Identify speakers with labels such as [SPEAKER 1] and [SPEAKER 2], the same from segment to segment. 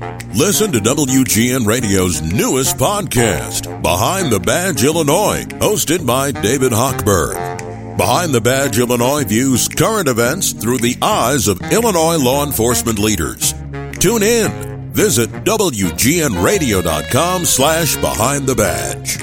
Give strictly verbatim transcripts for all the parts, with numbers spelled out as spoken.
[SPEAKER 1] Listen to W G N Radio's newest podcast, Behind the Badge Illinois, hosted by David Hochberg. Behind the Badge Illinois views current events through the eyes of Illinois law enforcement leaders. Tune in. Visit W G N radio dot com slash behind the badge.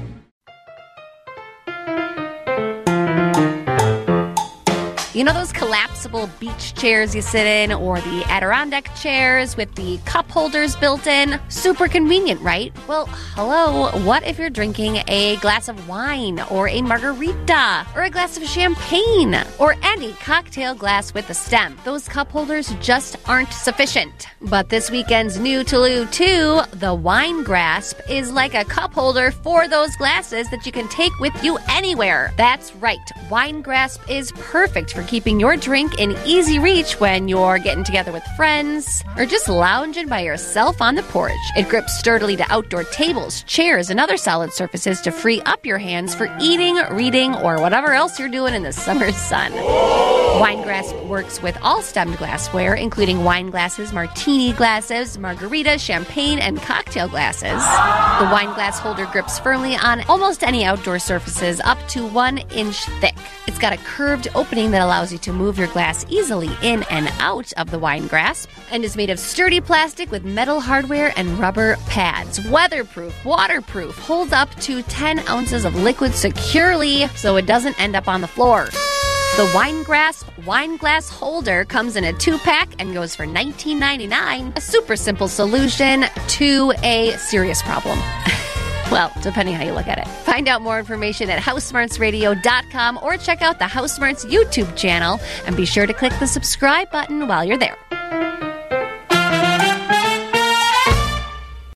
[SPEAKER 2] You know those collapsible beach chairs you sit in, or the Adirondack chairs with the cup holders built in? Super convenient, right? Well, hello, what if you're drinking a glass of wine, or a margarita, or a glass of champagne, or any cocktail glass with a stem? Those cup holders just aren't sufficient. But this weekend's new Toulouse two, the Wine Grasp, is like a cup holder for those glasses that you can take with you anywhere. That's right, Wine Grasp is perfect for keeping your drink in easy reach when you're getting together with friends or just lounging by yourself on the porch. It grips sturdily to outdoor tables, chairs, and other solid surfaces to free up your hands for eating, reading, or whatever else you're doing in the summer sun. Wine Grasp works with all stemmed glassware, including wine glasses, martini glasses, margarita, champagne, and cocktail glasses. The wine glass holder grips firmly on almost any outdoor surfaces up to one inch thick. It's got a curved opening that allows you to move your glass easily in and out of the Wine Grasp, and is made of sturdy plastic with metal hardware and rubber pads. Weatherproof, waterproof, holds up to ten ounces of liquid securely so it doesn't end up on the floor. The Wine Grasp wine glass holder comes in a two-pack and goes for nineteen ninety-nine dollars, a super simple solution to a serious problem. Well, depending how you look at it. Find out more information at house smarts radio dot com or check out the House Smarts YouTube channel, and be sure to click the subscribe button while you're there.